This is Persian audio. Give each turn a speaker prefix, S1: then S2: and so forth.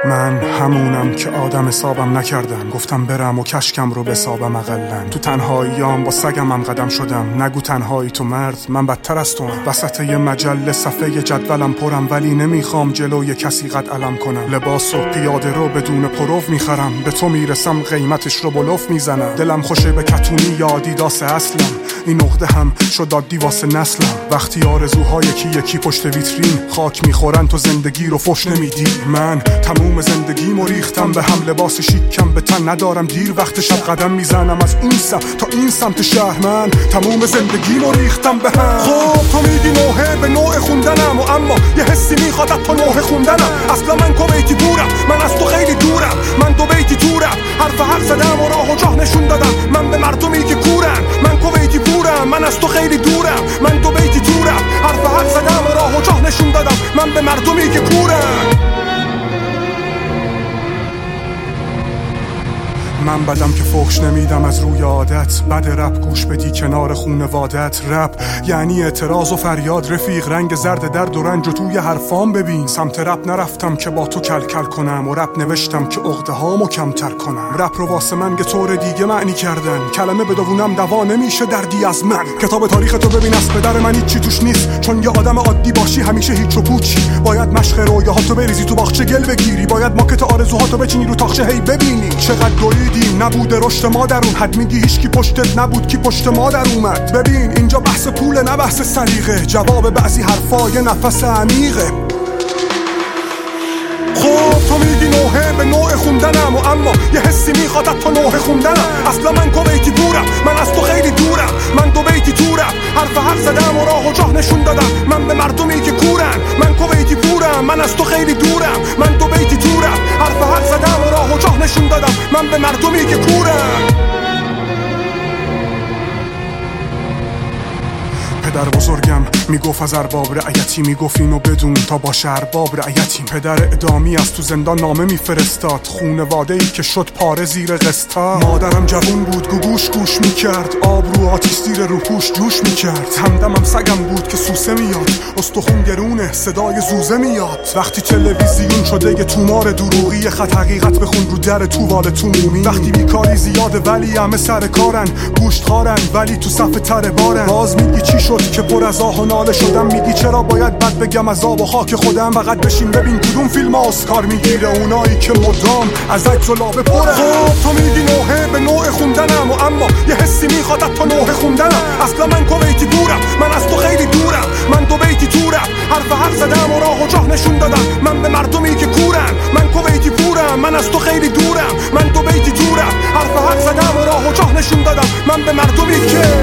S1: من همونم که آدم حسابم نکردم، گفتم برم و کشکم رو بسابم اقلن. تو تنهاییام با سگمم قدم شدم، نگو تنهایی تو مرد، من بدتر از تو هم. وسط یه مجله صفحه جدولم پرم، ولی نمیخوام جلوی کسی قد علم کنم. لباس و پیاده رو بدون پروف میخرم، به تو میرسم قیمتش رو بلوف میزنم. دلم خوشه به کتونی یا آدیداس اصلم، این نقطه هم شد عادی واسه نسلم. وقتی آرزوهای یکی پشت ویترین خاک میخورن تو زندگی رو فش نمیدی. من تموم زندگیمو ریختم به هم، لباس شیکم به تن ندارم، دیر وقت شب قدم میزنم از این سمت تا این سمت شهر. من تموم زندگیمو ریختم به هم. خب تو میگی نوحه به نوع خوندنم، و اما یه حسی میخواد تا نوحه خوندنم. اصلا من کویتی بورم، من از تو خیلی دورم، من دو بیتی تورم، حرف حق زدم و راه و جاه نشون دادم. من به مردمی که کورن، من کویتی بورم، من از تو خیلی دورم، من دو بیتی تورم، حرف حق زدم و راه و جاه نشون دادم. من به مردمی که کورن. من بدم که فحش نمیدم از روی عادت، بد رپ گوش بدی کنار خونوادت. رپ یعنی اعتراض و فریاد رفیق، رنگ زرد درد و رنج و توی حرفام ببین. سمت رپ نرفتم که با تو کلکل کنم، و رپ نوشتم که عقده هامو کمتر کنم. رپ رو واسه من که طور دیگه معنی کردن، کلمه بدونم دوا نمیشه دردی از من. کتاب تاریخ تو ببین از پدر من هیچی توش نیست، چون یه آدم عادی باشی همیشه هیچ و پوچی. باید مشق رویاهاتو بریزی تو باغچه گل بگیری، باید ماکت آرزوهاتو بچینی رو تاخچه هی ببینی. چقدر نبوده رشد ما درون، حد میگی هیچکی پشتت نبود کی پشت ما در اومد. ببین اینجا بحث پول نه بحث سلیقه، جواب بعضی حرفا یه نفس عمیقه. خب تو میگی نوحه به نوع خوندنم، و اما یه حسی میخواد تا نوحه خوندنم. اصلا من کویتی بورم، من از تو خیلی دورم، من دو بیتی تورم، حرف حق زدم و راه و جاه نشون دادم. من به مردمی که کورن، من کویتی بورم، من از تو خیلی دورم، من دو بیتی تورم، حرف حق زدم و راه و جاه نشون دادم. من به مردمی که کورن. پدر بزرگم میگفت از ارباب رعیتی، میگفت اینو بدون تا باشه ارباب رعیتیم. پدر اعدامی از تو زندان نامه میفرستاد، خونواده‌ای که شد پاره زیر قسطا. مادرم جوون بود گوگوش گوش میکرد، آب رو آتیش زیر روپوش جوش میکرد. همدمم سگم بود که سوسه میاد، استخون گرونه صدای زوزه میاد. وقتی تلویزیون شده یه تومار دروغی، خط حقیقت بخون رو در تووال تومومی. وقتی بیکاری زیاده ولی همه سر کارن، گوشت خارن ولی تو صف تر بارن. باز میگی چی شد که پر از آه و ناله شدم، میگی چرا باید بد بگم از آب و خاک خودم. فقط بشین ببین کدوم فیلم اسکار میگیره، اونایی که مدام از عکس و لابه پره. خب تو میگی نوحه به نوع خوندنم، و اما یه حسی میخواد تا نوحه خوندنم. اصلا من کویتی بورم، من از تو خیلی دورم، من دو بیتی تورم، حرف حق زدم و راه و جاه نشون دادم. من به مردمی که کورن، من کویتی بورم، من از تو خیلی دورم، من دو بیتی تورم، حرف حق زدم و راه و جاه نشون دادم. من به مردمی که